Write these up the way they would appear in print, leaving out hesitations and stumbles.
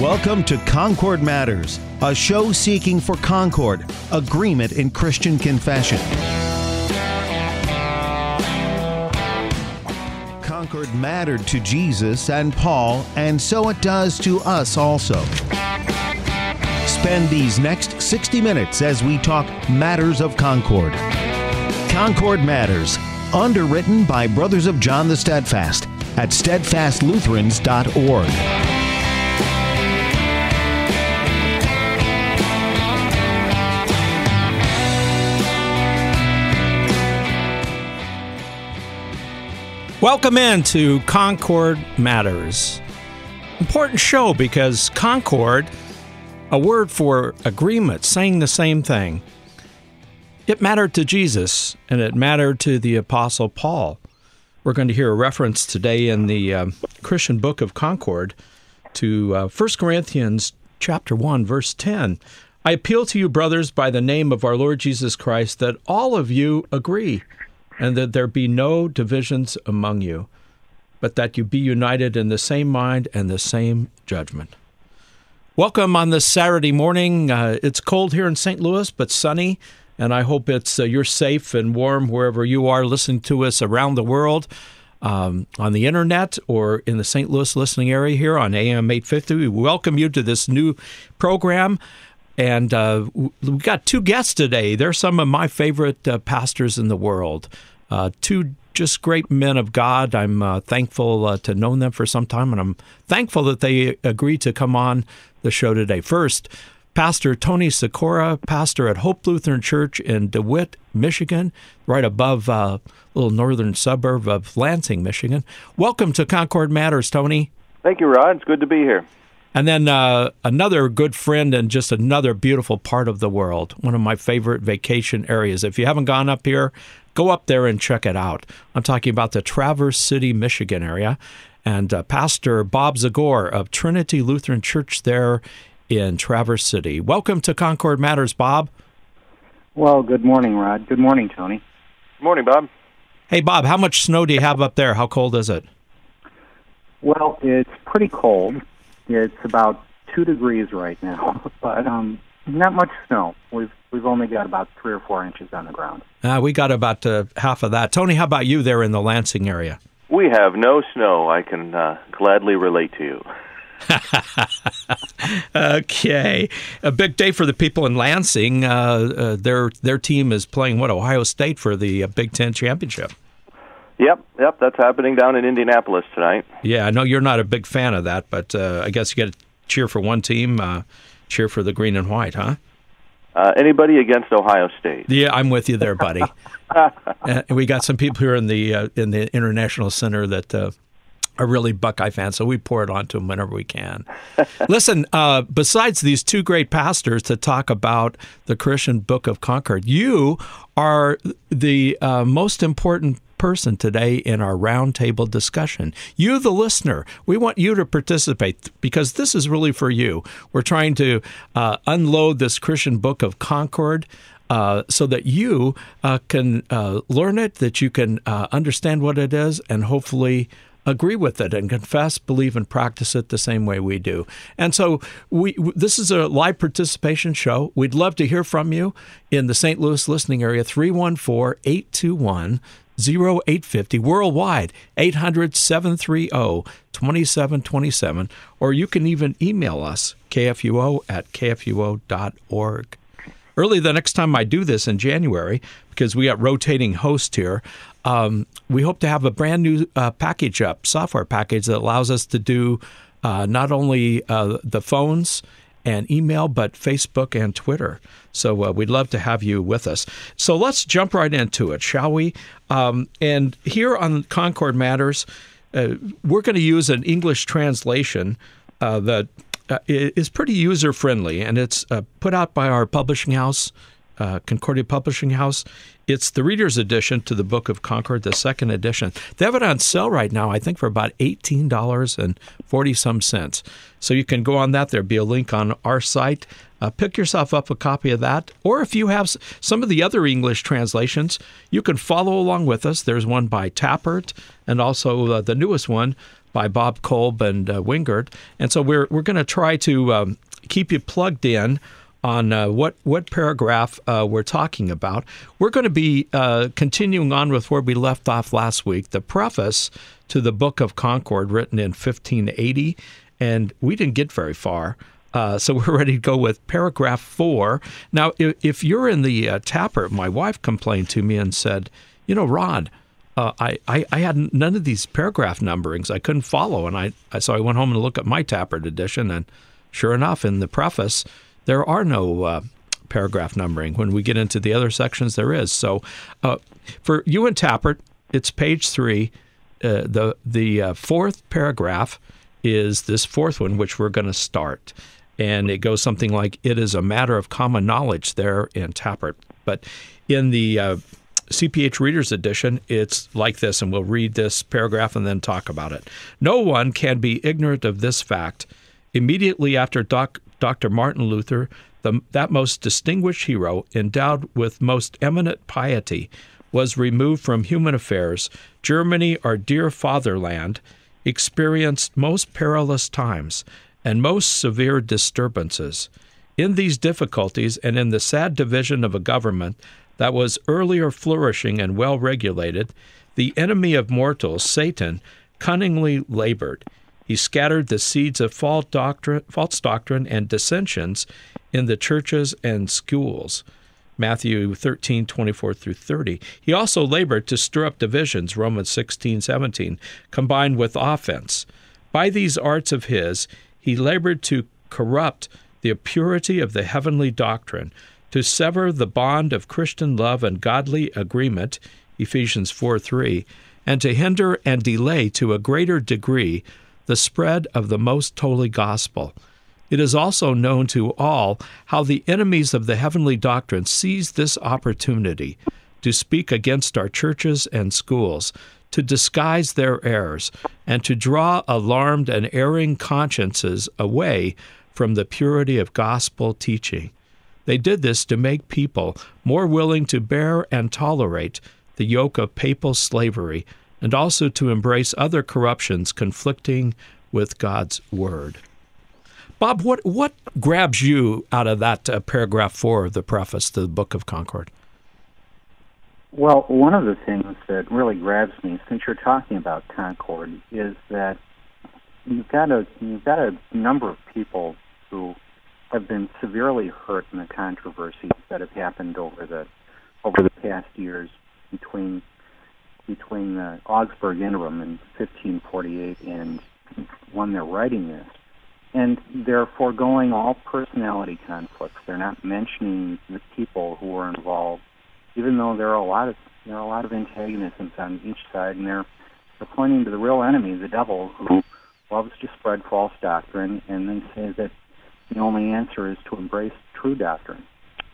Welcome to Concord Matters, a show seeking for concord, agreement in Christian confession. Concord mattered to Jesus and Paul, and so it does to us also. Spend these next 60 minutes as we talk matters of Concord. Concord Matters, underwritten by Brothers of John the Steadfast at steadfastlutherans.org. Welcome in to Concord Matters. Important show because concord, a word for agreement, saying the same thing. It mattered to Jesus, and it mattered to the Apostle Paul. We're going to hear a reference today in the Christian Book of Concord to 1 Corinthians chapter 1, verse 10. I appeal to you, brothers, by the name of our Lord Jesus Christ, that all of you agree, and that there be no divisions among you, but that you be united in the same mind and the same judgment. Welcome on this Saturday morning. It's cold here in St. Louis, but sunny, and I hope you're safe and warm wherever you are listening to us around the world, on the internet or in the St. Louis listening area here on AM 850. We welcome you to this new program. And we've got two guests today. They're some of my favorite pastors in the world. Two just great men of God. I'm thankful to know them for some time, and I'm thankful that they agreed to come on the show today. First, Pastor Tony Sikora, pastor at Hope Lutheran Church in DeWitt, Michigan, right above a little northern suburb of Lansing, Michigan. Welcome to Concord Matters, Tony. Thank you, Rod. It's good to be here. And then another good friend and just another beautiful part of the world, one of my favorite vacation areas. If you haven't gone up here, go up there and check it out. I'm talking about the Traverse City, Michigan area. And Pastor Bob Zagor of Trinity Lutheran Church there in Traverse City. Welcome to Concord Matters, Bob. Well, good morning, Rod. Good morning, Tony. Good morning, Bob. Hey, Bob, how much snow do you have up there? How cold is it? Well, it's pretty cold. It's about 2 degrees right now, but not much snow. We've only got about 3 or 4 inches on the ground. We got about half of that. Tony, how about you there in the Lansing area? We have no snow. I can gladly relate to you. Okay. A big day for the people in Lansing. Their team is playing, Ohio State for the Big Ten championship. Yep, that's happening down in Indianapolis tonight. Yeah, I know you're not a big fan of that, but I guess you got to cheer for one team, cheer for the green and white, huh? Anybody against Ohio State? Yeah, I'm with you there, buddy. We got some people here in the International Center that are really Buckeye fans, so we pour it on to them whenever we can. Listen, besides these two great pastors to talk about the Christian Book of Concord, you are the most important person today in our roundtable discussion. You, the listener, we want you to participate because this is really for you. We're trying to unload this Christian Book of Concord so that you can learn it, that you can understand what it is, and hopefully agree with it and confess, believe, and practice it the same way we do. And so this is a live participation show. We'd love to hear from you in the St. Louis listening area, 314-821-0850, worldwide, 800-730-2727, or you can even email us, kfuo@kfuo.org. Early the next time I do this in January, because we got rotating hosts here, we hope to have a brand new software package that allows us to do not only the phones and email, but Facebook and Twitter. So we'd love to have you with us. So let's jump right into it, shall we? And here on Concord Matters, we're going to use an English translation that is pretty user-friendly, and it's put out by our publishing house, Concordia Publishing House. It's the Reader's Edition to the Book of Concord, the second edition. They have it on sale right now, I think, for about $18.40. So you can go on that. There'll be a link on our site. Pick yourself up a copy of that. Or if you have some of the other English translations, you can follow along with us. There's one by Tappert and also the newest one by Bob Kolb and Wingard. And so we're going to try to keep you plugged in on what paragraph we're talking about. We're going to be continuing on with where we left off last week, the preface to the Book of Concord, written in 1580, and we didn't get very far. So we're ready to go with paragraph 4. Now, if you're in the Tappert, my wife complained to me and said, Ron, I had none of these paragraph numberings. I couldn't follow, and so I went home and looked at my Tappert edition, and sure enough, in the preface, there are no paragraph numbering. When we get into the other sections, there is. So for you and Tappert, it's page 3. The fourth paragraph is this fourth one, which we're going to start. And it goes something like, it is a matter of common knowledge there in Tappert. But in the CPH Reader's Edition, it's like this, and we'll read this paragraph and then talk about it. No one can be ignorant of this fact. Immediately after Dr. Martin Luther, that most distinguished hero, endowed with most eminent piety, was removed from human affairs, Germany, our dear fatherland, experienced most perilous times and most severe disturbances. In these difficulties and in the sad division of a government that was earlier flourishing and well regulated, the enemy of mortals, Satan, cunningly labored. He scattered the seeds of false doctrine and dissensions in the churches and schools. Matthew 13:24 through 30. He also labored to stir up divisions, Romans 16:17, combined with offense. By these arts of his, he labored to corrupt the purity of the heavenly doctrine, to sever the bond of Christian love and godly agreement, Ephesians 4:3, and to hinder and delay to a greater degree the spread of the most holy gospel. It is also known to all how the enemies of the heavenly doctrine seized this opportunity to speak against our churches and schools, to disguise their errors, and to draw alarmed and erring consciences away from the purity of gospel teaching. They did this to make people more willing to bear and tolerate the yoke of papal slavery, and also to embrace other corruptions conflicting with God's word. Bob, what grabs you out of that paragraph 4 of the preface to the Book of Concord? Well, one of the things that really grabs me, since you're talking about Concord, is that you've got a number of people who have been severely hurt in the controversies that have happened over the past years between the Augsburg Interim in 1548 and when they're writing this. And they're foregoing all personality conflicts. They're not mentioning the people who were involved, even though there are a lot of antagonisms on each side, and they're pointing to the real enemy, the devil, who loves to spread false doctrine, and then says that the only answer is to embrace true doctrine.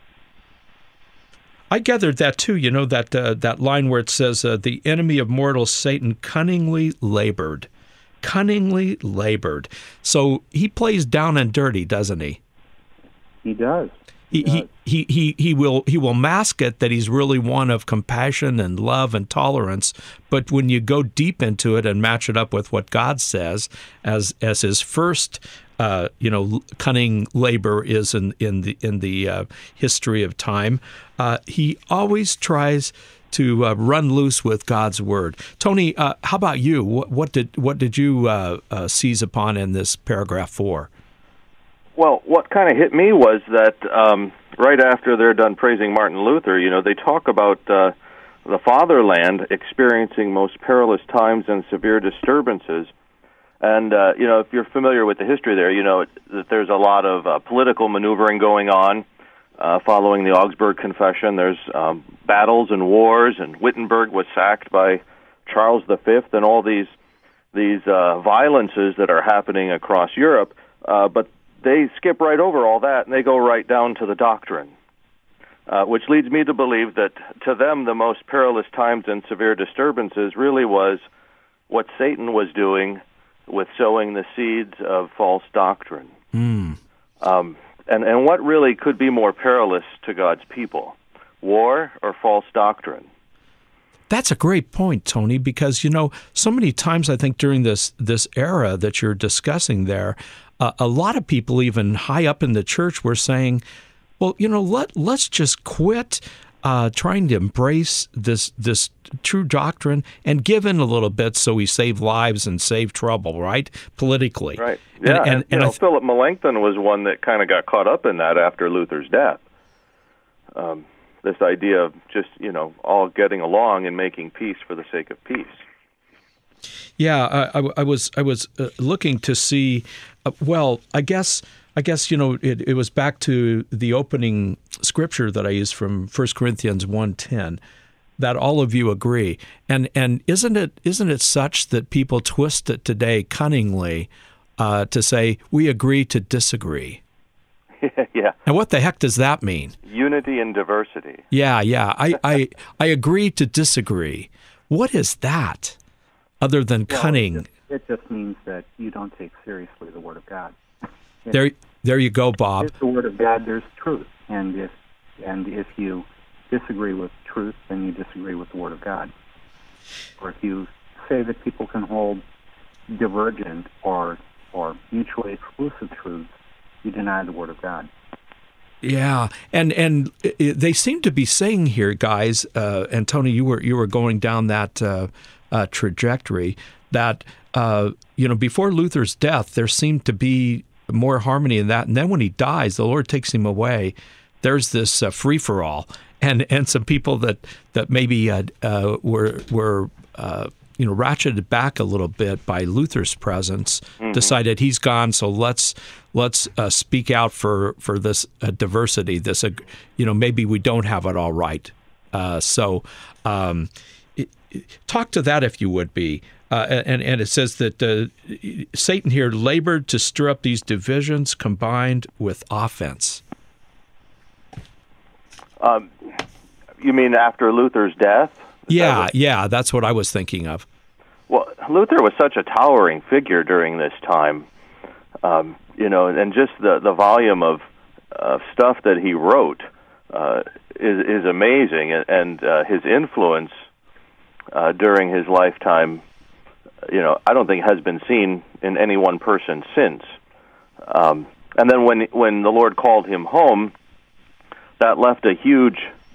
I gathered that too. That line where it says, "The enemy of mortals, Satan, cunningly labored." Cunningly labored. So he plays down and dirty, doesn't he? He does. He will mask it that he's really one of compassion and love and tolerance, but when you go deep into it and match it up with what God says as his first cunning labor is in the history of time, he always tries to run loose with God's word. Tony, how about you? What did you seize upon in this paragraph 4? Well, what kind of hit me was that right after they're done praising Martin Luther, they talk about the fatherland experiencing most perilous times and severe disturbances. And, if you're familiar with the history there, that there's a lot of political maneuvering going on following the Augsburg Confession. There's battles and wars, and Wittenberg was sacked by Charles V, and all these violences that are happening across Europe. But they skip right over all that, and they go right down to the doctrine. which leads me to believe that to them the most perilous times and severe disturbances really was what Satan was doing with sowing the seeds of false doctrine. And what really could be more perilous to God's people, war or false doctrine? That's a great point, Tony, because, so many times I think during this era that you're discussing there, a lot of people even high up in the church were saying, well, let's just quit trying to embrace this true doctrine and give in a little bit so we save lives and save trouble, right? Politically. Right. Yeah, and Philip Melanchthon was one that kind of got caught up in that after Luther's death. This idea of just, all getting along and making peace for the sake of peace. Yeah, I was looking to see. I guess it was back to the opening scripture that I used from 1 Corinthians 1:10, that all of you agree. And isn't it such that people twist it today cunningly to say we agree to disagree? Yeah. And what the heck does that mean? Unity and diversity. Yeah. I agree to disagree. What is that other than cunning? It just means that you don't take seriously the Word of God. There you go, Bob. If the Word of God, there's truth. And if you disagree with truth, then you disagree with the Word of God. Or if you say that people can hold divergent or mutually exclusive truths, you deny the Word of God. Yeah, and they seem to be saying here, guys, and Tony, you were going down that trajectory that before Luther's death, there seemed to be more harmony in that, and then when he dies, the Lord takes him away. There's this free for all, and some people that maybe were ratcheted back a little bit by Luther's presence, decided he's gone, so let's speak out for this diversity. This maybe we don't have it all right. Talk to that if you would be. And it says that Satan here labored to stir up these divisions combined with offense. You mean after Luther's death? Yeah, that's what I was thinking of. Well, Luther was such a towering figure during this time, and just the volume of stuff that he wrote is amazing, and his influence during his lifetime, I don't think has been seen in any one person since. And then when the Lord called him home, that left a huge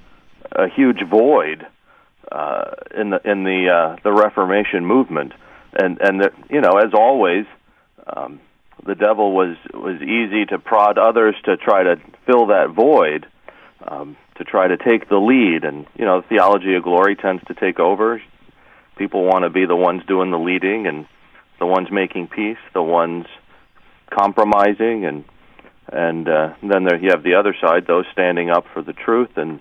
void in the Reformation movement, and as always, the devil was easy to prod others to try to fill that void, to try to take the lead, and the theology of glory tends to take over. People want to be the ones doing the leading and the ones making peace, the ones compromising, and then you have the other side, those standing up for the truth, and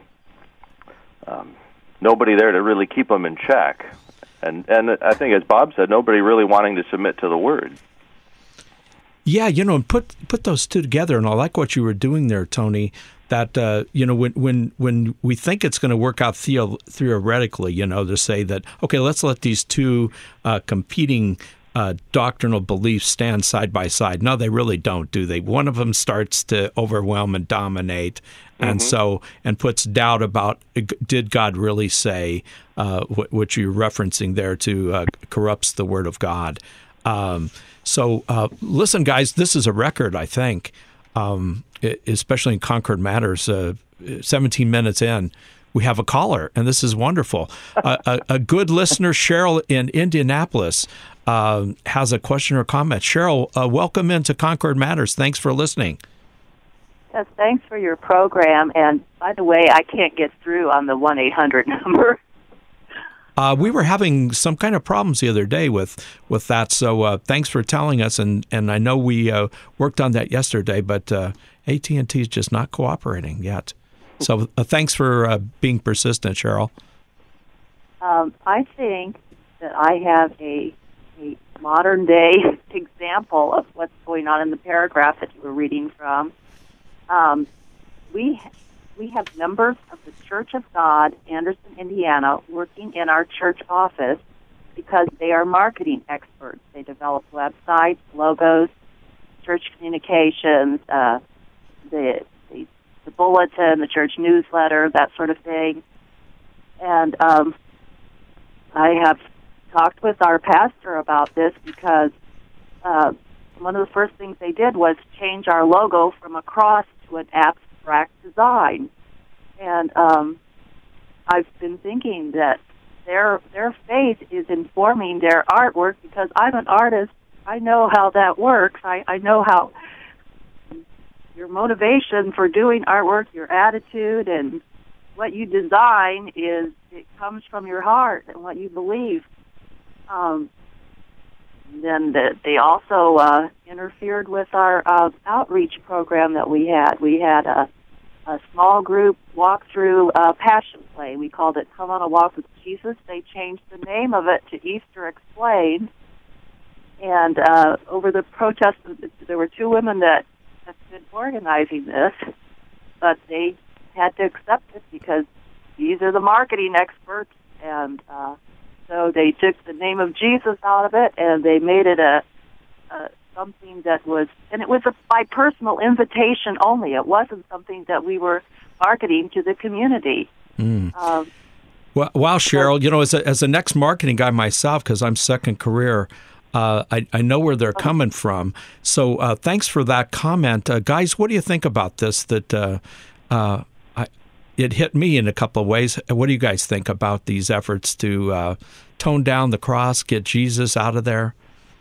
nobody there to really keep them in check. And I think, as Bob said, nobody really wanting to submit to the Word. Yeah, and put those two together, and I like what you were doing there, Tony. That when we think it's going to work out theoretically, to say that, okay, let's let these two competing doctrinal beliefs stand side by side. No, they really don't, do they? One of them starts to overwhelm and dominate, and puts doubt about, did God really say what you're referencing there to corrupts the Word of God. So listen, guys, this is a record, I think. Especially in Concord Matters, 17 minutes in, we have a caller, and this is wonderful. A good listener, Cheryl in Indianapolis, has a question or comment. Cheryl, welcome into Concord Matters. Thanks for listening. Yes, thanks for your program. And by the way, I can't get through on the 1-800 number. We were having some kind of problems the other day with that, so thanks for telling us. And I know we worked on that yesterday, but AT&T is just not cooperating yet. So thanks for being persistent, Cheryl. I think that I have a modern-day example of what's going on in the paragraph that you were reading from. We we have members of the Church of God, Anderson, Indiana, working in our church office because they are marketing experts. They develop websites, logos, church communications, the bulletin, the church newsletter, that sort of thing. And I have talked with our pastor about this because one of the first things they did was change our logo from a cross to an abstract design. And I've been thinking that their faith is informing their artwork because I'm an artist. I know how that works. I know how your motivation for doing artwork, your attitude, and what you design it comes from your heart and what you believe. Then they also interfered with our outreach program that we had. We had a small group walk through Passion Play. We called it Come on a Walk with Jesus. They changed the name of it to Easter Explained. And over the protest, there were two women that have been organizing this, but they had to accept it because these are the marketing experts, and so they took the name of Jesus out of it, and they made it a something that was, and it was by personal invitation only. It wasn't something that we were marketing to the community. Well, wow, Cheryl, as a next marketing guy myself, because I'm second career, I know where they're coming from. So thanks for that comment. Guys, what do you think about this? That it hit me in a couple of ways. What do you guys think about these efforts to tone down the cross, get Jesus out of there?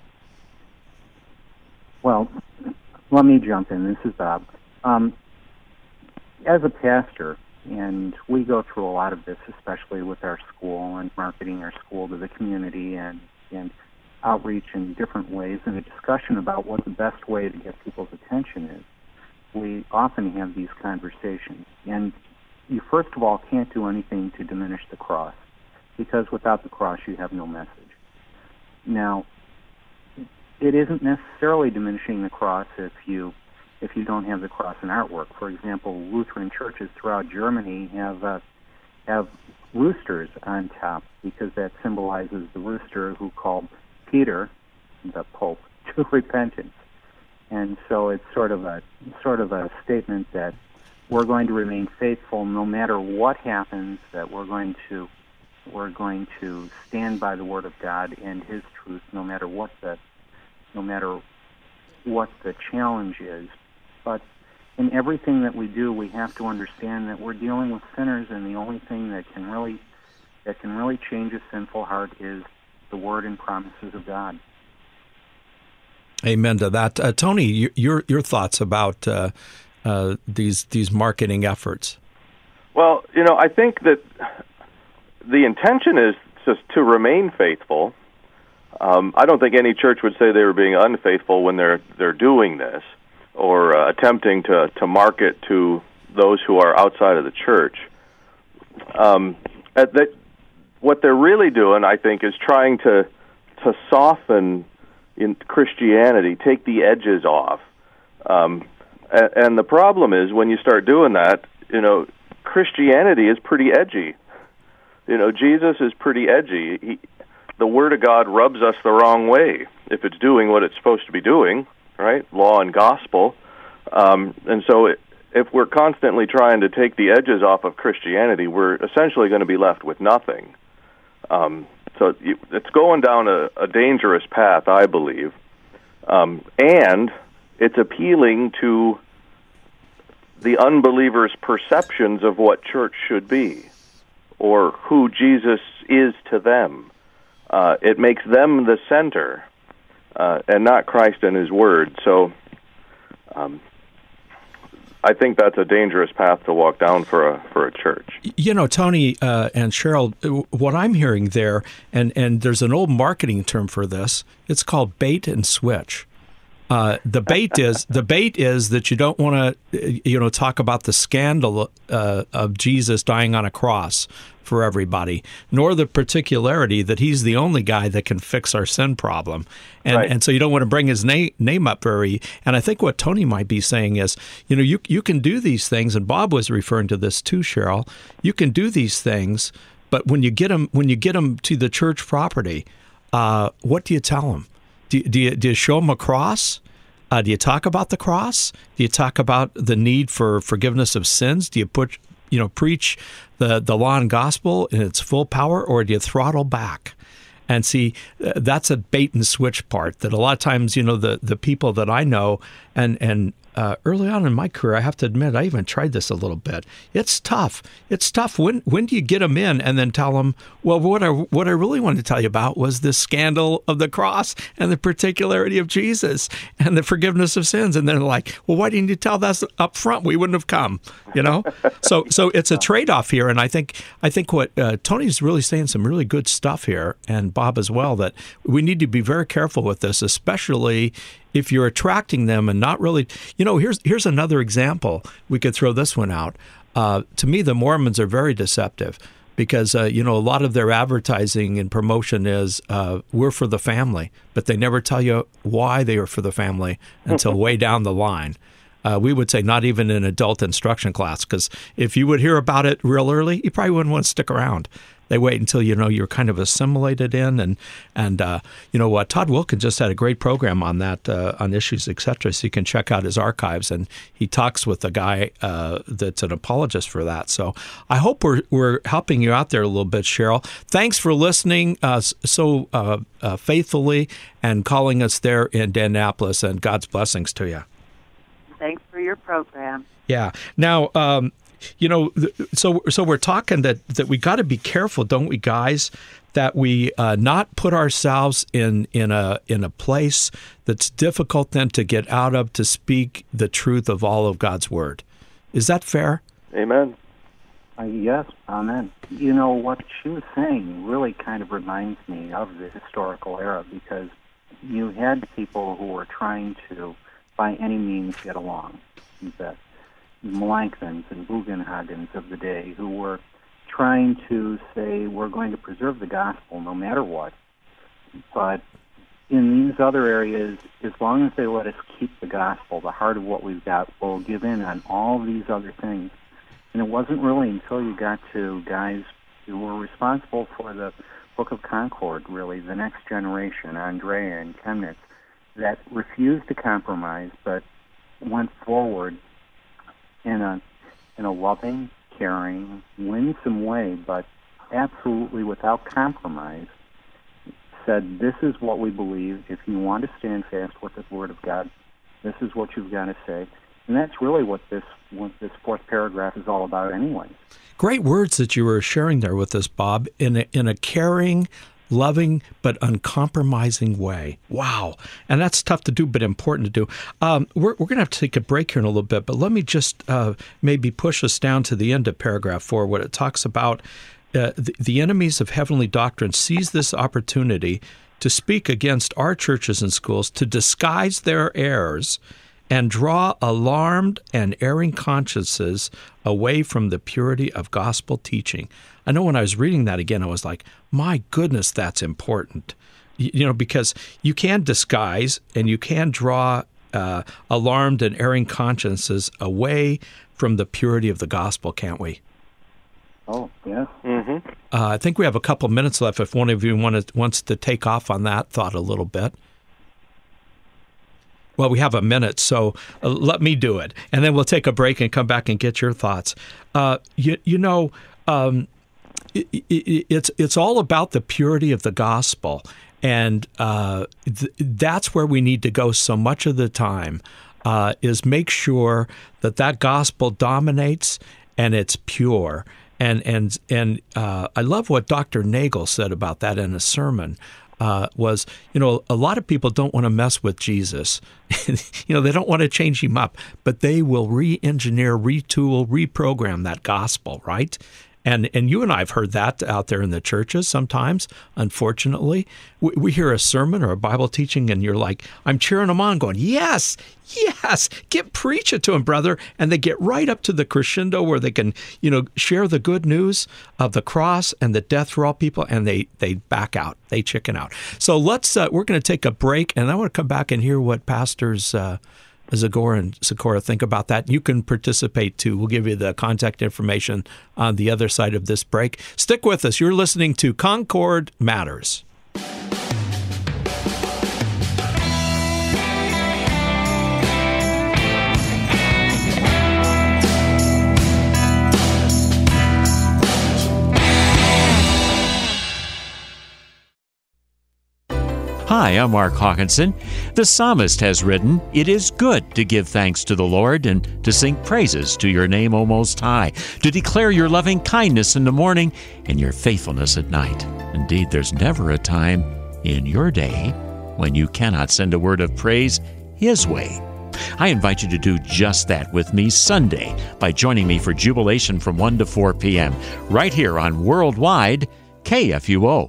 Well, let me jump in. This is Bob. As a pastor, and we go through a lot of this, especially with our school and marketing our school to the community and outreach in different ways, and a discussion about what the best way to get people's attention is. We often have these conversations. And you, first of all, can't do anything to diminish the cross, because without the cross you have no message. Now, it isn't necessarily diminishing the cross if you don't have the cross in artwork. For example, Lutheran churches throughout Germany have roosters on top because that symbolizes the rooster who called Peter, the Pope, to repentance. And so it's sort of a statement that we're going to remain faithful no matter what happens, that we're going to stand by the Word of God and His truth no matter what the challenge is. But in everything that we do, we have to understand that we're dealing with sinners, and the only thing that can really change a sinful heart is the Word and promises of God. Amen to that. Tony, your thoughts about these marketing efforts? Well, I think that the intention is just to remain faithful. I don't think any church would say they were being unfaithful when they're doing this or attempting to market to those who are outside of the church. What they're really doing, I think, is trying to soften in Christianity, take the edges off. And the problem is when you start doing that, Christianity is pretty edgy. Jesus is pretty edgy. The Word of God rubs us the wrong way if it's doing what it's supposed to be doing, right? Law and gospel. And so if we're constantly trying to take the edges off of Christianity, we're essentially going to be left with nothing. So it's going down a dangerous path, I believe. And it's appealing to the unbelievers' perceptions of what church should be or who Jesus is to them. It makes them the center and not Christ and His Word. So I think that's a dangerous path to walk down for a church. Tony and Cheryl, what I'm hearing there, and there's an old marketing term for this, it's called bait and switch. The bait is that you don't want to, talk about the scandal of Jesus dying on a cross for everybody, nor the particularity that he's the only guy that can fix our sin problem, and so you don't want to bring his name up very. And I think what Tony might be saying is, you can do these things, and Bob was referring to this too, Cheryl. You can do these things, but when you get them to the church property, what do you tell them? Do you show them a cross? Do you talk about the cross? Do you talk about the need for forgiveness of sins? Do you preach the law and gospel in its full power, or do you throttle back? And see, that's a bait and switch part that a lot of times, the people that I know and early on in my career, I have to admit, I even tried this a little bit. It's tough. It's tough. When do you get them in and then tell them, well, what I really wanted to tell you about was the scandal of the cross and the particularity of Jesus and the forgiveness of sins. And they're like, well, why didn't you tell us up front? We wouldn't have come, So it's a trade-off here. And I think what Tony's really saying some really good stuff here, and Bob as well, that we need to be very careful with this, especially if you're attracting them and not really, here's another example. We could throw this one out. To me, the Mormons are very deceptive because, a lot of their advertising and promotion is we're for the family, but they never tell you why they are for the family until way down the line. We would say not even in adult instruction class, because if you would hear about it real early, you probably wouldn't want to stick around. They wait until you're kind of assimilated in, and Todd Wilkin just had a great program on that on issues, etc. So you can check out his archives, and he talks with a guy that's an apologist for that. So I hope we're helping you out there a little bit, Cheryl. Thanks for listening so faithfully and calling us there in Indianapolis, and God's blessings to you. Thanks for your program. Yeah. Now. So we're talking that we got to be careful, don't we, guys, that we not put ourselves in a place that's difficult then to get out of to speak the truth of all of God's Word. Is that fair? Amen. Yes, amen. What she was saying really kind of reminds me of the historical era, because you had people who were trying to, by any means, get along. The Melanchthons and Bugenhagens of the day, who were trying to say, we're going to preserve the gospel no matter what. But in these other areas, as long as they let us keep the gospel, the heart of what we've got, we'll give in on all these other things. And it wasn't really until you got to guys who were responsible for the Book of Concord, really, the next generation, Andrea and Chemnitz, that refused to compromise, but went forward in a loving, caring, winsome way, but absolutely without compromise, said, this is what we believe. If you want to stand fast with the Word of God, this is what you've got to say. And that's really what this fourth paragraph is all about anyway. Great words that you were sharing there with us, Bob, in a caring, loving, but uncompromising way. Wow. And that's tough to do, but important to do. We're going to have to take a break here in a little bit, but let me just maybe push us down to the end of paragraph 4, what it talks about. The enemies of heavenly doctrine seize this opportunity to speak against our churches and schools, to disguise their errors and draw alarmed and erring consciences away from the purity of gospel teaching. I know when I was reading that again, I was like, my goodness, that's important. Because you can disguise and you can draw alarmed and erring consciences away from the purity of the gospel, can't we? Oh, yeah. Mm-hmm. I think we have a couple minutes left if one of you wants to take off on that thought a little bit. Well, we have a minute, so let me do it. And then we'll take a break and come back and get your thoughts. It's all about the purity of the gospel. And that's where we need to go so much of the time, is make sure that gospel dominates and it's pure. And I love what Dr. Nagel said about that in a sermon. Was, a lot of people don't want to mess with Jesus. They don't want to change him up, but they will re-engineer, retool, reprogram that gospel, right? And you and I have heard that out there in the churches sometimes, unfortunately. We hear a sermon or a Bible teaching, and you're like, I'm cheering them on, going, yes, preach it to them, brother. And they get right up to the crescendo where they can, share the good news of the cross and the death for all people, and they back out. They chicken out. So we're going to take a break, and I want to come back and hear what Pastors Zagor and Sikora think about that. You can participate too. We'll give you the contact information on the other side of this break. Stick with us. You're listening to Concord Matters. Hi, I'm Mark Hawkinson. The psalmist has written, "It is good to give thanks to the Lord and to sing praises to your name, O Most High, to declare your loving kindness in the morning and your faithfulness at night." Indeed, there's never a time in your day when you cannot send a word of praise His way. I invite you to do just that with me Sunday by joining me for Jubilation from 1 to 4 p.m. right here on Worldwide KFUO.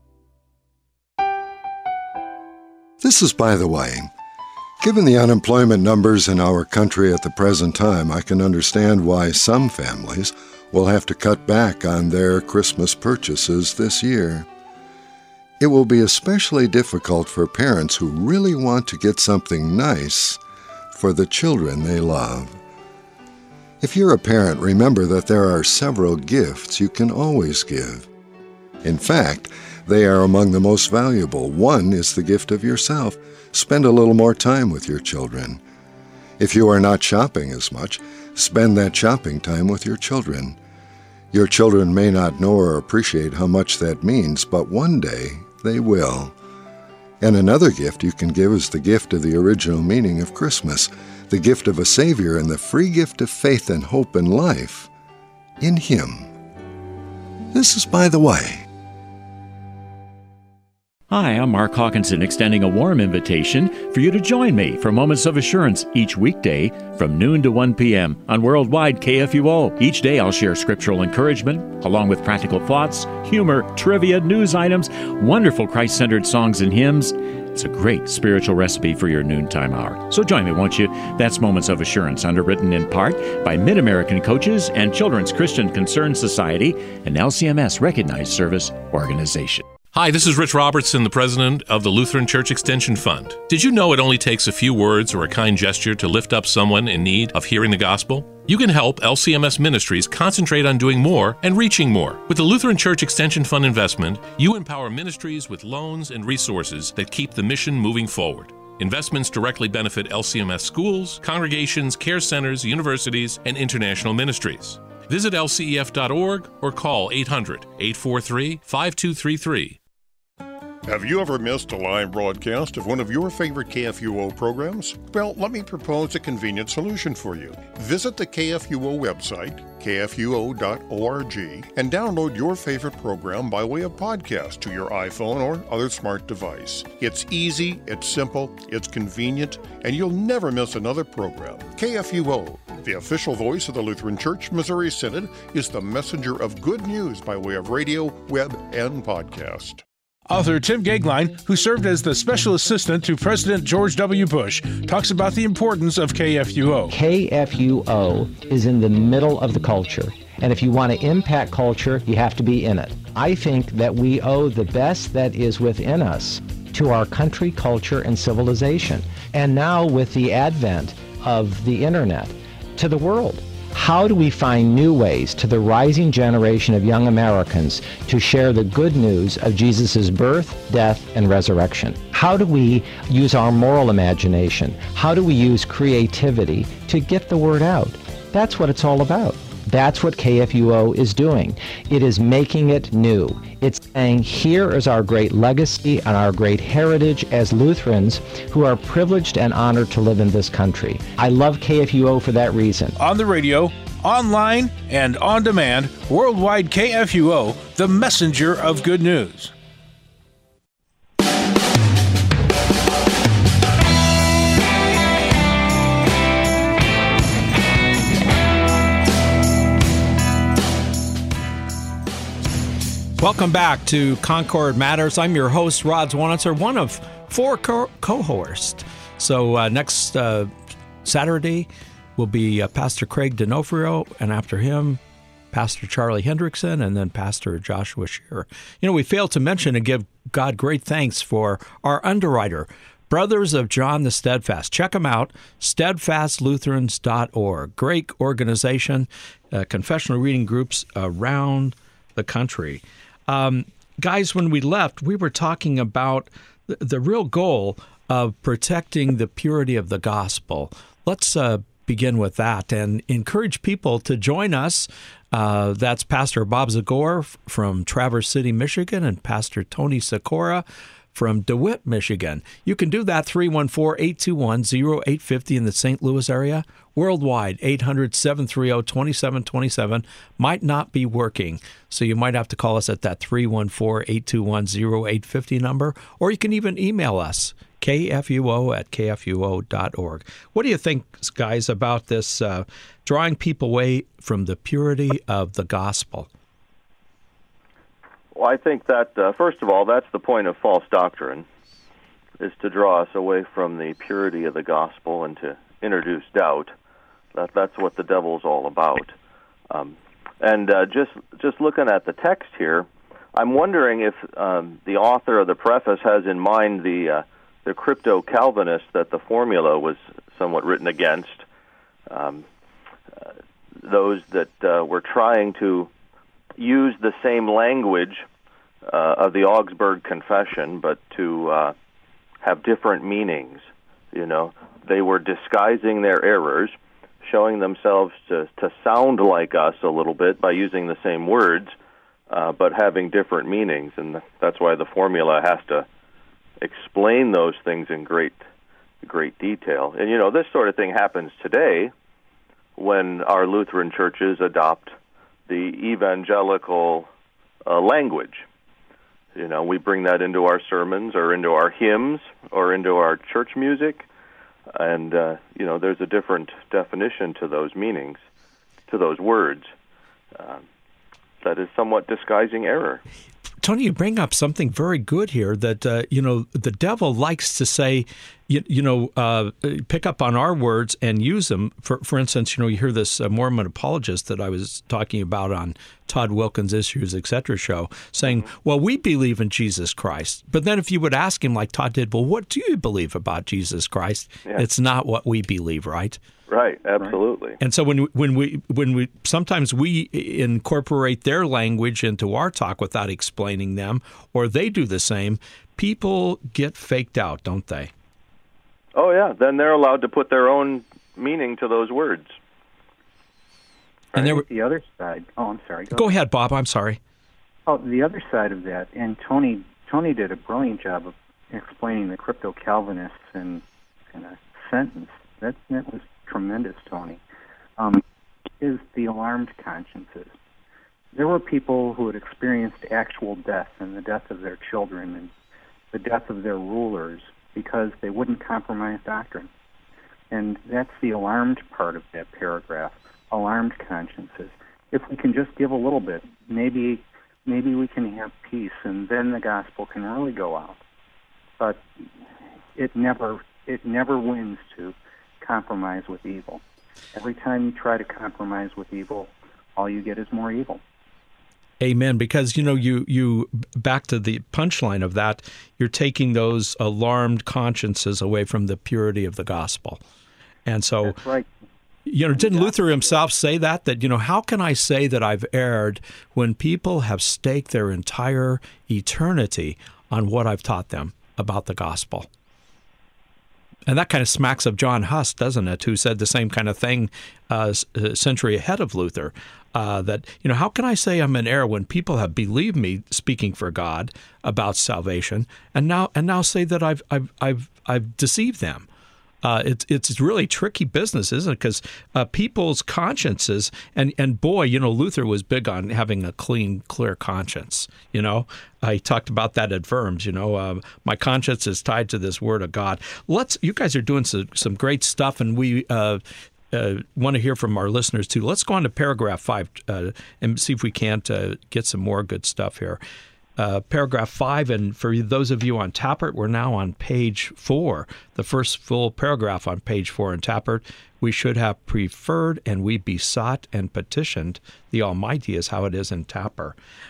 This is By the Way. Given the unemployment numbers in our country at the present time, I can understand why some families will have to cut back on their Christmas purchases this year. It will be especially difficult for parents who really want to get something nice for the children they love. If you're a parent, remember that there are several gifts you can always give. In fact, they are among the most valuable. One is the gift of yourself. Spend a little more time with your children. If you are not shopping as much, spend that shopping time with your children. Your children may not know or appreciate how much that means, but one day they will. And another gift you can give is the gift of the original meaning of Christmas, the gift of a Savior and the free gift of faith and hope in life in Him. This is By the Way. Hi, I'm Mark Hawkinson, extending a warm invitation for you to join me for Moments of Assurance each weekday from noon to 1 p.m. on Worldwide KFUO. Each day I'll share scriptural encouragement, along with practical thoughts, humor, trivia, news items, wonderful Christ-centered songs and hymns. It's a great spiritual recipe for your noontime hour. So join me, won't you? That's Moments of Assurance, underwritten in part by Mid-American Coaches and Children's Christian Concern Society, an LCMS recognized service organization. Hi, this is Rich Robertson, the president of the Lutheran Church Extension Fund. Did you know it only takes a few words or a kind gesture to lift up someone in need of hearing the gospel? You can help LCMS Ministries concentrate on doing more and reaching more. With the Lutheran Church Extension Fund investment, you empower ministries with loans and resources that keep the mission moving forward. Investments directly benefit LCMS schools, congregations, care centers, universities, and international ministries. Visit lcef.org or call 800-843-5233. Have you ever missed a live broadcast of one of your favorite KFUO programs? Well, let me propose a convenient solution for you. Visit the KFUO website, kfuo.org, and download your favorite program by way of podcast to your iPhone or other smart device. It's easy, it's simple, it's convenient, and you'll never miss another program. KFUO, the official voice of the Lutheran Church Missouri Synod, is the messenger of good news by way of radio, web, and podcast. Author Tim Gagline, who served as the special assistant to President George W. Bush, talks about the importance of KFUO. KFUO is in the middle of the culture, and if you want to impact culture, you have to be in it. I think that we owe the best that is within us to our country, culture, and civilization. And now with the advent of the internet, to the world. How do we find new ways to the rising generation of young Americans to share the good news of Jesus' birth, death, and resurrection? How do we use our moral imagination? How do we use creativity to get the word out? That's what it's all about. That's what KFUO is doing. It is making it new. It's saying, here is our great legacy and our great heritage as Lutherans who are privileged and honored to live in this country. I love KFUO for that reason. On the radio, online, and on demand, Worldwide KFUO, the messenger of good news. Welcome back to Concord Matters. I'm your host, Rod Zwanitzer, one of 4 co-hosts. So next Saturday will be Pastor Craig D'Onofrio, and after him, Pastor Charlie Hendrickson, and then Pastor Joshua Shearer. You know, we failed to mention and give God great thanks for our underwriter, Brothers of John the Steadfast. Check them out, steadfastlutherans.org. Great organization, confessional reading groups around the country. Guys, when we left, we were talking about the real goal of protecting the purity of the gospel. Let's begin with that and encourage people to join us. That's Pastor Bob Zagor from Traverse City, Michigan, and Pastor Tony Sikora from DeWitt, Michigan. You can do that 314-821-0850 in the St. Louis area. Worldwide, 800-730-2727 might not be working, so you might have to call us at that 314-821-0850 number, or you can even email us, kfuo@kfuo.org. What do you think, guys, about this drawing people away from the purity of the gospel? Well, I think that, first of all, that's the point of false doctrine, is to draw us away from the purity of the gospel and to introduce doubt. That's what the devil's all about. Just looking at the text here, I'm wondering if the author of the preface has in mind the crypto-Calvinists that the formula was somewhat written against, those that were trying to use the same language of the Augsburg Confession, but to have different meanings. You know, they were disguising their errors, showing themselves to sound like us a little bit by using the same words, but having different meanings, and that's why the formula has to explain those things in great detail. And you know, this sort of thing happens today when our Lutheran churches adopt the evangelical language. You know, we bring that into our sermons or into our hymns or into our church music, and you know, there's a different definition to those meanings, to those words. That is somewhat disguising error. Tony, you bring up something very good here that, you know, the devil likes to say, pick up on our words and use them. For instance, you know, you hear this Mormon apologist that I was talking about on Todd Wilkins' Issues, Etc. show saying, well, we believe in Jesus Christ. But then if you would ask him, like Todd did, well, what do you believe about Jesus Christ? Yeah. It's not what we believe, right? Right, absolutely. And so when we sometimes we incorporate their language into our talk without explaining them, or they do the same, people get faked out, don't they? Oh yeah, then they're allowed to put their own meaning to those words. And there the other side. Oh, I'm sorry. Go ahead, Bob. I'm sorry. Oh, the other side of that, and Tony did a brilliant job of explaining the crypto-Calvinists in a sentence. That was tremendous, Tony. Is the alarmed consciences. There were people who had experienced actual death, and the death of their children, and the death of their rulers, because they wouldn't compromise doctrine. And that's the alarmed part of that paragraph, alarmed consciences. If we can just give a little bit, maybe we can have peace, and then the gospel can really go out. But it never wins to compromise with evil. Every time you try to compromise with evil, all you get is more evil. Amen. Because, you know, you back to the punchline of that, you're taking those alarmed consciences away from the purity of the gospel. And so, that's right. You know, didn't Luther himself say that, you know, how can I say that I've erred when people have staked their entire eternity on what I've taught them about the gospel? And that kind of smacks of John Huss, doesn't it, who said the same kind of thing a century ahead of Luther, that, you know, how can I say I'm in error when people have believed me speaking for God about salvation, and now say that I've deceived them? It's really tricky business, isn't it? Because people's consciences, and boy, you know, Luther was big on having a clean, clear conscience. You know, he talked about that at Worms. You know, my conscience is tied to this Word of God. You guys are doing some great stuff, and we want to hear from our listeners, too. Let's go on to paragraph 5 and see if we can't get some more good stuff here. Paragraph 5, and for those of you on Tappert, we're now on page 4, the first full paragraph on page 4 in Tappert. We should have preferred, and we besought and petitioned the Almighty, is how it is in Tappert.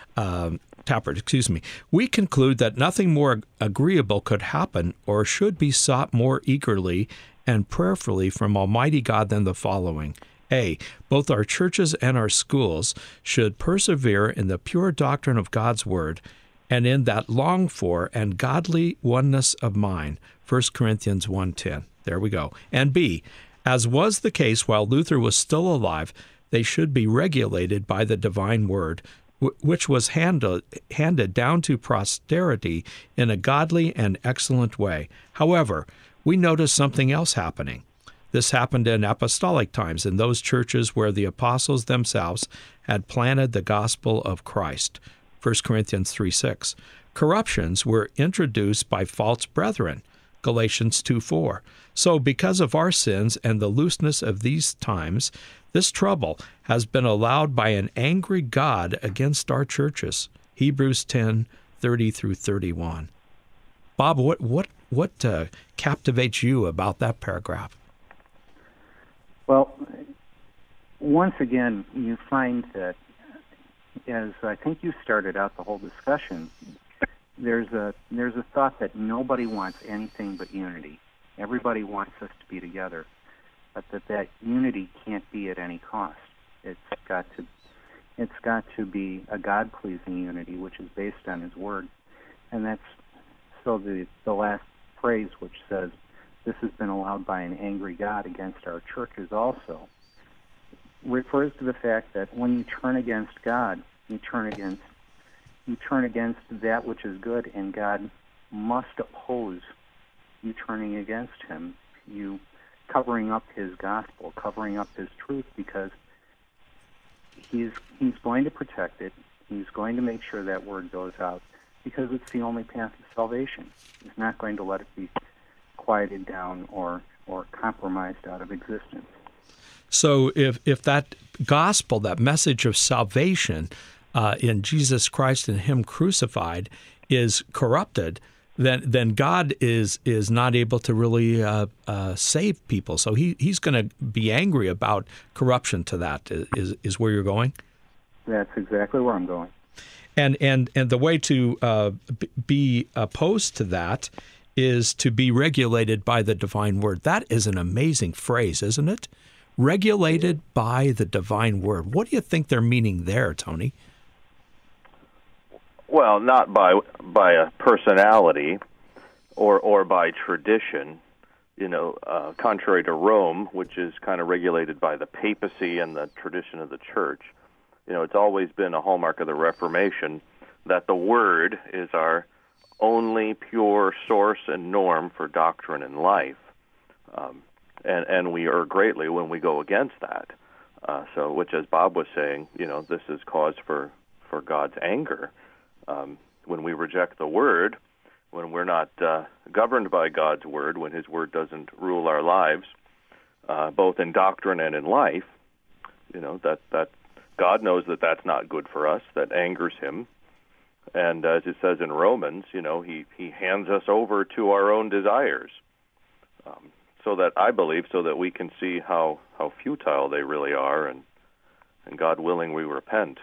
We conclude that nothing more agreeable could happen or should be sought more eagerly and prayerfully from Almighty God than the following. A, both our churches and our schools should persevere in the pure doctrine of God's Word and in that longed for and godly oneness of mind. 1 Corinthians 1:10. There we go. And B, as was the case while Luther was still alive, they should be regulated by the divine Word, which was handed down to posterity in a godly and excellent way. However, we notice something else happening. This happened in apostolic times, in those churches where the apostles themselves had planted the gospel of Christ. 1 Corinthians 3:6. Corruptions were introduced by false brethren. Galatians 2:4. So because of our sins and the looseness of these times, this trouble has been allowed by an angry God against our churches. Hebrews 10:30 through 31. Bob, what captivates you about that paragraph? Well, once again, you find that, as I think you started out the whole discussion, there's a thought that nobody wants anything but unity. Everybody wants us to be together, but that unity can't be at any cost. It's got to be a God-pleasing unity, which is based on His Word, and that's so the last phrase, which says, "This has been allowed by an angry God against our churches," also refers to the fact that when you turn against God, you turn against that which is good, and God must oppose you turning against Him, you covering up His gospel, covering up His truth, because He's going to protect it. He's going to make sure that word goes out, because it's the only path to salvation. He's not going to let it be quieted down or compromised out of existence. So if that gospel, that message of salvation in Jesus Christ and Him crucified is corrupted, then God is not able to really save people. So He's going to be angry about corruption to that, is where you're going? That's exactly where I'm going. And the way to be opposed to that is to be regulated by the divine Word. That is an amazing phrase, isn't it? Regulated by the divine Word. What do you think they're meaning there, Tony? Well, not by a personality or by tradition, contrary to Rome, which is kind of regulated by the papacy and the tradition of the church. It's always been a hallmark of the Reformation that the Word is our only pure source and norm for doctrine and life. And we err greatly when we go against that. Which, as Bob was saying, this is cause for God's anger. When we reject the Word, when we're not governed by God's Word, when His Word doesn't rule our lives, both in doctrine and in life, that God knows that that's not good for us, that angers Him. And as it says in Romans, He hands us over to our own desires. So that we can see how futile they really are, and God willing, we repent.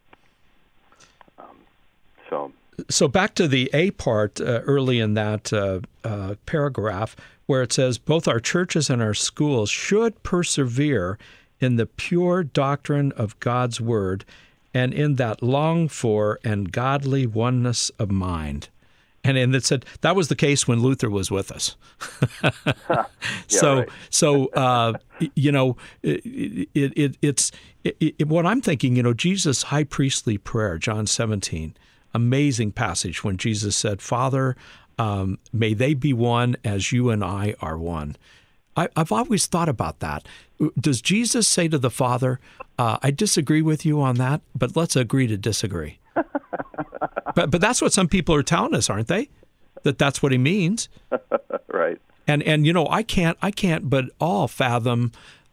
So back to the A part early in that paragraph, where it says, both our churches and our schools should persevere in the pure doctrine of God's Word and in that longed for and godly oneness of mind. And it said that was the case when Luther was with us. It's what I'm thinking. Jesus' high priestly prayer, John 17, amazing passage when Jesus said, "Father, may they be one as you and I are one." I've always thought about that. Does Jesus say to the Father, "I disagree with you on that, but let's agree to disagree"? But that's what some people are telling us, aren't they? That's what He means. Right. And I can't but all fathom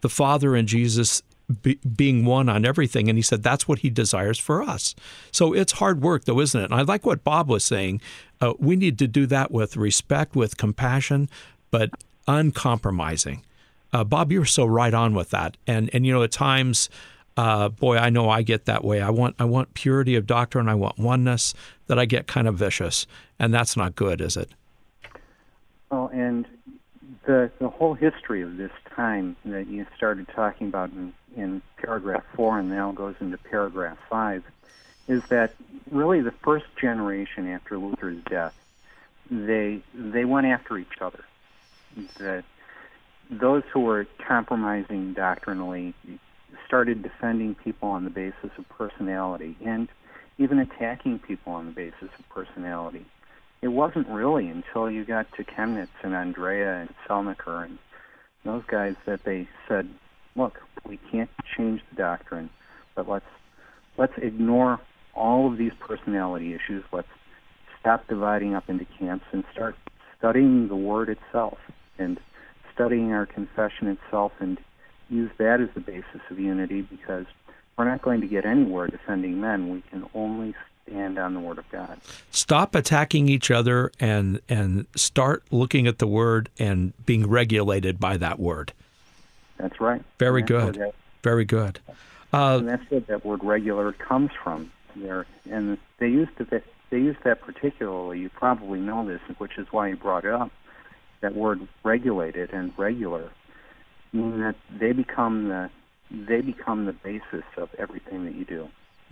the Father and Jesus being one on everything. And he said that's what he desires for us. So it's hard work, though, isn't it? And I like what Bob was saying. We need to do that with respect, with compassion, but uncompromising. Bob, you're so right on with that. And at times, boy, I know I get that way. I want purity of doctrine. I want oneness. That I get kind of vicious, and that's not good, is it? Well, and the whole history of this time that you started talking about in paragraph 4 and now goes into paragraph 5 is that really the first generation after Luther's death, they went after each other. That those who were compromising doctrinally started defending people on the basis of personality and even attacking people on the basis of personality. It wasn't really until you got to Chemnitz and Andrea and Selniker and those guys that they said, look, we can't change the doctrine, but let's ignore all of these personality issues. Let's stop dividing up into camps and start studying the Word itself and studying our confession itself and use that as the basis of unity, because we're not going to get anywhere defending men. We can only stand on the Word of God. Stop attacking each other and start looking at the Word and being regulated by that Word. That's right. Very good. Very good. And that's where that word regular comes from there. And they used that particularly, you probably know this, which is why you brought it up, that word regulated and regular, meaning that they become the basis of everything that you do.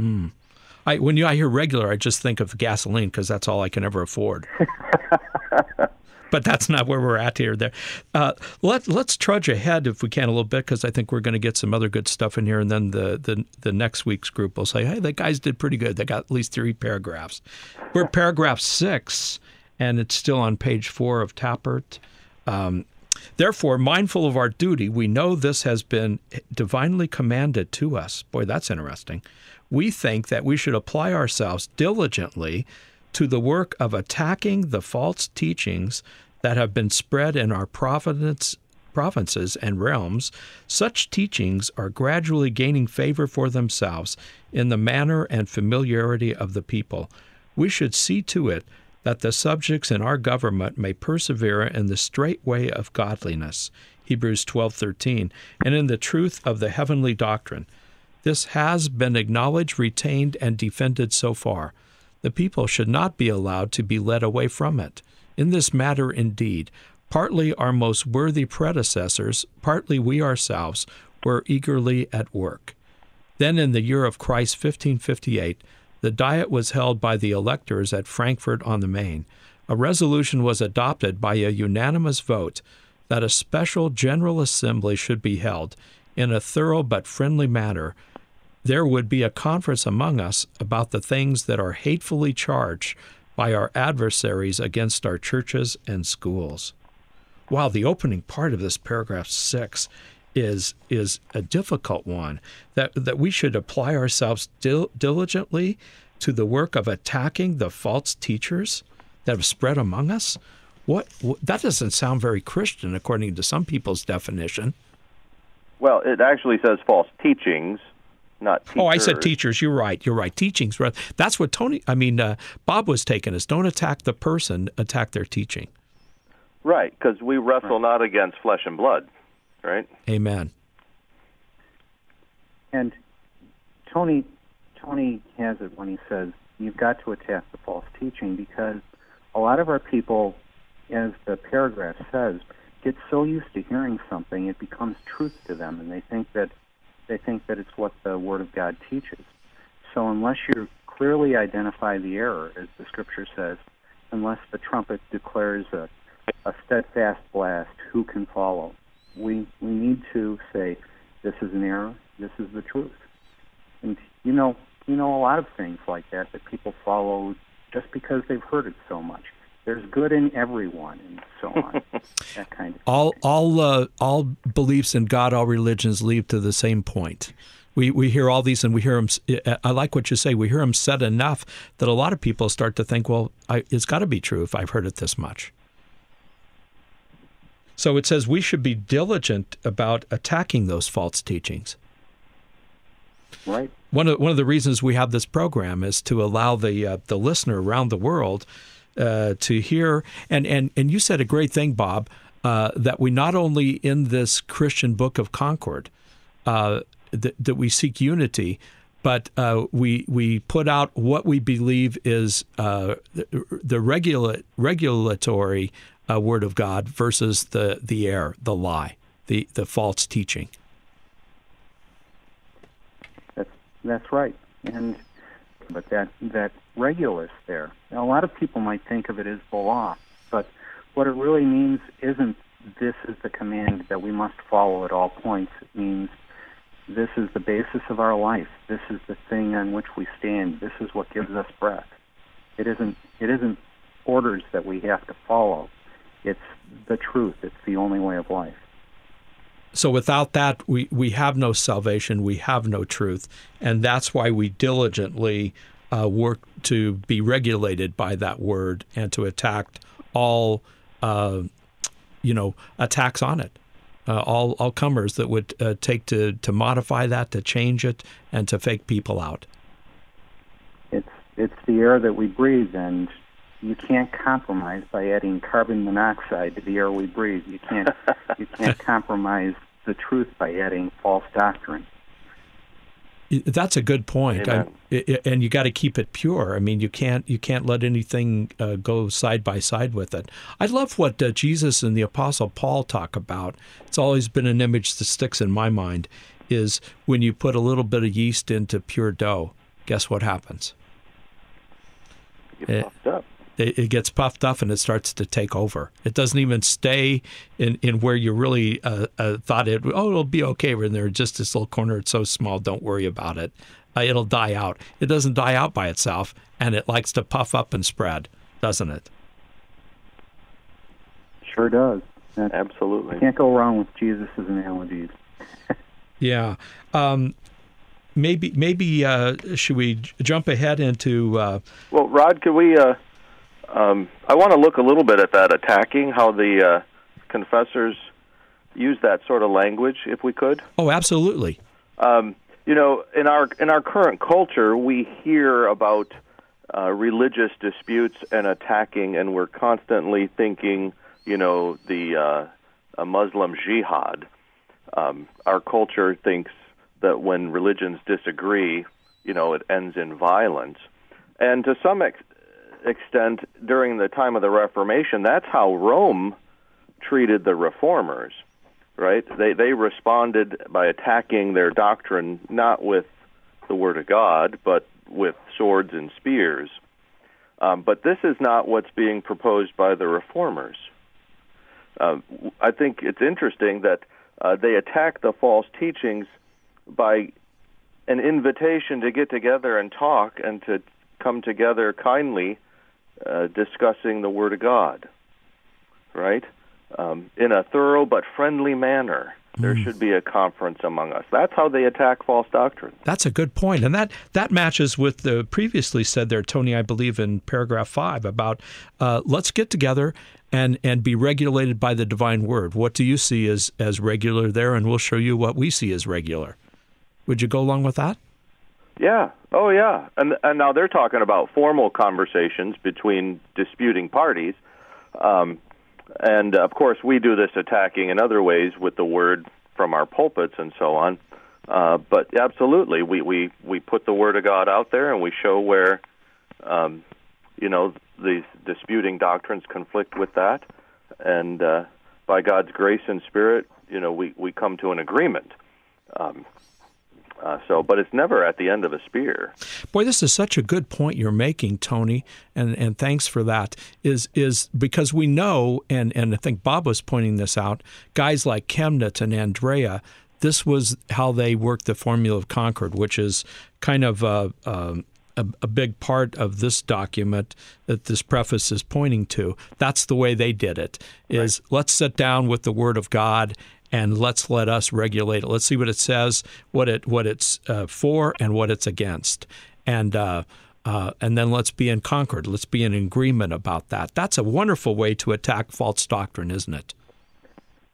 When I hear regular, I just think of gasoline because that's all I can ever afford. But that's not where we're at here. There, let's trudge ahead if we can a little bit, because I think we're going to get some other good stuff in here, and then the next week's group will say, "Hey, the guys did pretty good. They got at least 3 paragraphs." We're at paragraph 6, and it's still on page 4 of Tappert. Therefore, mindful of our duty, we know this has been divinely commanded to us. Boy, that's interesting. We think that we should apply ourselves diligently to the work of attacking the false teachings that have been spread in our provinces and realms. Such teachings are gradually gaining favor for themselves in the manner and familiarity of the people. We should see to it that the subjects in our government may persevere in the straight way of godliness, Hebrews 12:13, and in the truth of the heavenly doctrine. This has been acknowledged, retained, and defended so far. The people should not be allowed to be led away from it. In this matter, indeed, partly our most worthy predecessors, partly we ourselves, were eagerly at work. Then in the year of Christ 1558, the Diet was held by the electors at Frankfurt on the Main. A resolution was adopted by a unanimous vote that a special General Assembly should be held in a thorough but friendly manner. There would be a conference among us about the things that are hatefully charged by our adversaries against our churches and schools. Wow, the opening part of this paragraph 6 is a difficult one, that we should apply ourselves diligently to the work of attacking the false teachers that have spread among us. What that doesn't sound very Christian according to some people's definition. Well, it actually says false teachings, not teachers. Oh, I said teachers. You're right. Teachings. That's what Bob was taking us. Don't attack the person, attack their teaching. Right, because we wrestle not against flesh and blood, right? Amen. And Tony has it when he says, you've got to attack the false teaching, because a lot of our people, as the paragraph says, get so used to hearing something, it becomes truth to them, and they think that it's what the Word of God teaches. So unless you clearly identify the error, as the Scripture says, unless the trumpet declares a steadfast blast, who can follow? We need to say, this is an error, this is the truth. And you know a lot of things like that people follow just because they've heard it so much. There's good in everyone, and so on. That kind of thing. All beliefs in God, all religions lead to the same point. We hear all these, and we hear them. I like what you say. We hear them said enough that a lot of people start to think, well, it's got to be true if I've heard it this much. So it says we should be diligent about attacking those false teachings. Right. One of the reasons we have this program is to allow the listener around the world to hear. And you said a great thing, Bob, that we not only in this Christian Book of Concord that we seek unity, but we put out what we believe is the regulatory Word of God versus the error, the lie, the false teaching. That's right. But that regulus there, now, a lot of people might think of it as the law, but what it really means isn't this is the command that we must follow at all points. It means this is the basis of our life. This is the thing on which we stand. This is what gives us breath. It isn't orders that we have to follow. It's the truth. It's the only way of life. So without that, we have no salvation, we have no truth, and that's why we diligently work to be regulated by that word and to attack all, attacks on it, all comers that would take to modify that, to change it, and to fake people out. It's the air that we breathe, and you can't compromise by adding carbon monoxide to the air we breathe. You can't compromise the truth by adding false doctrine. That's a good point. And you got to keep it pure. I mean, you can't let anything go side by side with it. I love what Jesus and the Apostle Paul talk about. It's always been an image that sticks in my mind, is when you put a little bit of yeast into pure dough, guess what happens? Get puffed up. It gets puffed up and it starts to take over. It doesn't even stay in where you really thought it'll be okay. When there's just this little corner, it's so small, don't worry about it. It'll die out. It doesn't die out by itself, and it likes to puff up and spread, doesn't it? Sure does. Absolutely. Can't go wrong with Jesus' analogies. Yeah. Maybe should we jump ahead into... Well, Rod, could we... I want to look a little bit at that attacking, how the confessors use that sort of language, if we could. Oh, absolutely. In our current culture, we hear about religious disputes and attacking, and we're constantly thinking, the Muslim jihad. Our culture thinks that when religions disagree, it ends in violence. And to some extent, during the time of the Reformation, that's how Rome treated the reformers, right? They responded by attacking their doctrine not with the Word of God, but with swords and spears. But this is not what's being proposed by the reformers. I think it's interesting that they attack the false teachings by an invitation to get together and talk and to come together kindly discussing the Word of God, right? In a thorough but friendly manner. There should be a conference among us. That's how they attack false doctrine. That's a good point. And that matches with the previously said there, Tony, I believe in paragraph 5 about let's get together and be regulated by the divine word. What do you see as regular there? And we'll show you what we see as regular. Would you go along with that? Yeah. Oh, yeah. And now they're talking about formal conversations between disputing parties. And, of course, we do this attacking in other ways with the word from our pulpits and so on. But absolutely, we put the Word of God out there and we show where, these disputing doctrines conflict with that. And by God's grace and Spirit, we come to an agreement. But it's never at the end of a spear. Boy, this is such a good point you're making, Tony, and thanks for that, is because we know, and I think Bob was pointing this out, guys like Chemnitz and Andrea, this was how they worked the Formula of Concord, which is kind of a big part of this document that this preface is pointing to. That's the way they did it, is Let's sit down with the Word of God and let us regulate it. Let's see what it says, what it's for, and what it's against, and then let's be in concord. Let's be in agreement about that. That's a wonderful way to attack false doctrine, isn't it?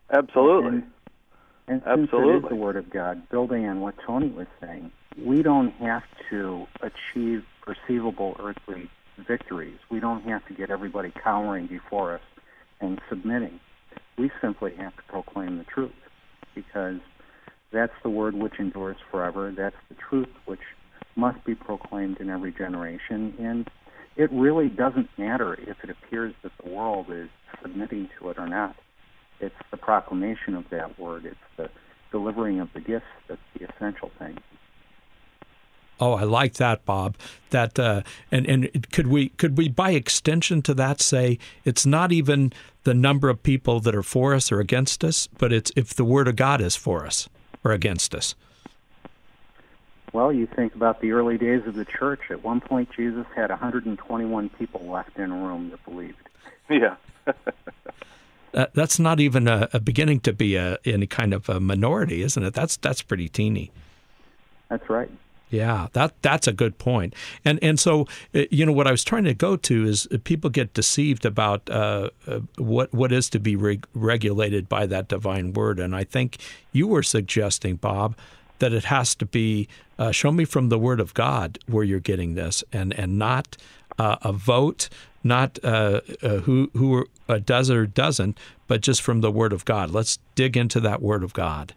Absolutely. And since it is the Word of God, building on what Tony was saying, we don't have to achieve perceivable earthly victories. We don't have to get everybody cowering before us and submitting. We simply have to proclaim the truth, because that's the word which endures forever. That's the truth which must be proclaimed in every generation. And it really doesn't matter if it appears that the world is submitting to it or not. It's the proclamation of that word. It's the delivering of the gifts that's the essential thing. Oh, I like that, Bob. That and could we by extension to that say it's not even the number of people that are for us or against us, but it's if the Word of God is for us or against us. Well, you think about the early days of the church. At one point, Jesus had 121 people left in a room that believed. Yeah. That's not even a beginning to be any kind of a minority, isn't it? That's pretty teeny. That's right. Yeah, that's a good point. And so, what I was trying to go to is people get deceived about what is to be regulated by that divine word. And I think you were suggesting, Bob, that it has to be show me from the Word of God where you're getting this, and not a vote, not who does or doesn't, but just from the Word of God. Let's dig into that Word of God.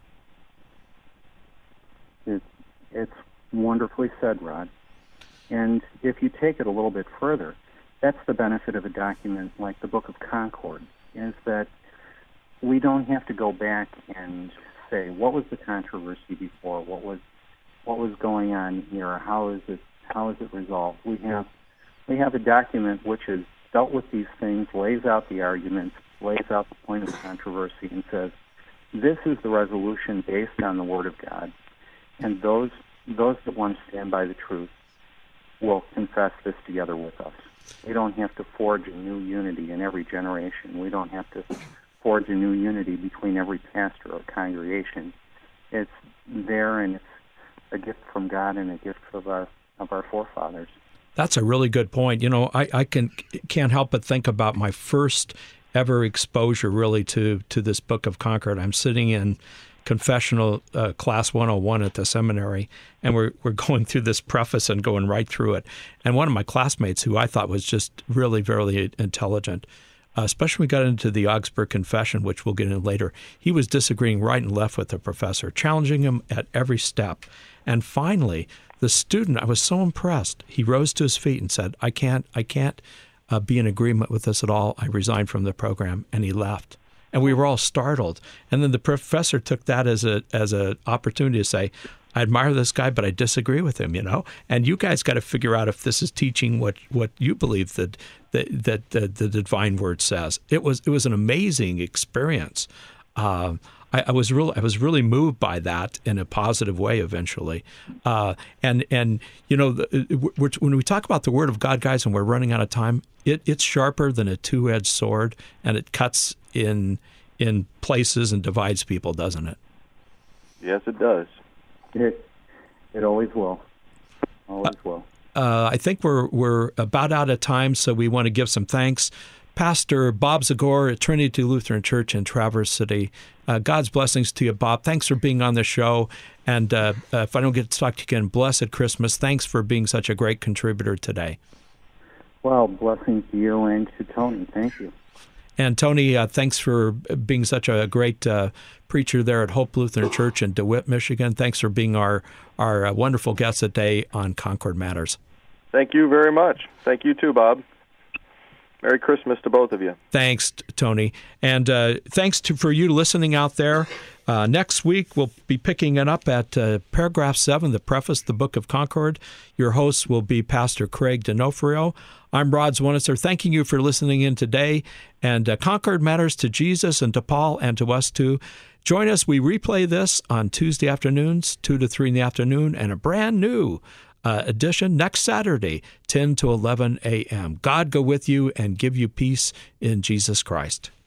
It's wonderfully said, Rod. And if you take it a little bit further, that's the benefit of a document like the Book of Concord, is that we don't have to go back and say, what was the controversy before? What was going on here? How is it resolved? We have a document which has dealt with these things, lays out the arguments, lays out the point of controversy, and says, this is the resolution based on the Word of God, and those that want to stand by the truth will confess this together with us. We don't have to forge a new unity in every generation. We don't have to forge a new unity between every pastor or congregation. It's there, and it's a gift from God and a gift of our forefathers. That's a really good point. I can't help but think about my first ever exposure really to this Book of Concord. I'm sitting in confessional class 101 at the seminary, and we're going through this preface and going right through it. And one of my classmates, who I thought was just really, really intelligent, especially when we got into the Augsburg Confession, which we'll get into later, he was disagreeing right and left with the professor, challenging him at every step. And finally, the student, I was so impressed, he rose to his feet and said, I can't be in agreement with this at all. I resigned from the program, and he left. And we were all startled. And then the professor took that as a opportunity to say, I admire this guy, but I disagree with him, And you guys got to figure out if this is teaching what you believe that the divine word says. It was an amazing experience. I was really moved by that in a positive way eventually. When we talk about the Word of God, guys, and we're running out of time, it's sharper than a two-edged sword, and it cuts in places and divides people, doesn't it? Yes, it does. It always will. Always will. I think we're about out of time, so we want to give some thanks. Pastor Bob Zagor at Trinity Lutheran Church in Traverse City. God's blessings to you, Bob. Thanks for being on the show. And if I don't get to talk to you again, blessed Christmas. Thanks for being such a great contributor today. Well, blessings to you and to Tony. Thank you. And Tony, thanks for being such a great preacher there at Hope Lutheran Church in DeWitt, Michigan. Thanks for being our wonderful guest today on Concord Matters. Thank you very much. Thank you too, Bob. Merry Christmas to both of you. Thanks, Tony. And thanks for you listening out there. Next week, we'll be picking it up at paragraph 7, the preface, the Book of Concord. Your host will be Pastor Craig D'Onofrio. I'm Rod Zwonitzer, thanking you for listening in today. And Concord matters to Jesus and to Paul and to us too. Join us. We replay this on Tuesday afternoons, 2 to 3 in the afternoon, and a brand new edition next Saturday, 10 to 11 a.m. God go with you and give you peace in Jesus Christ.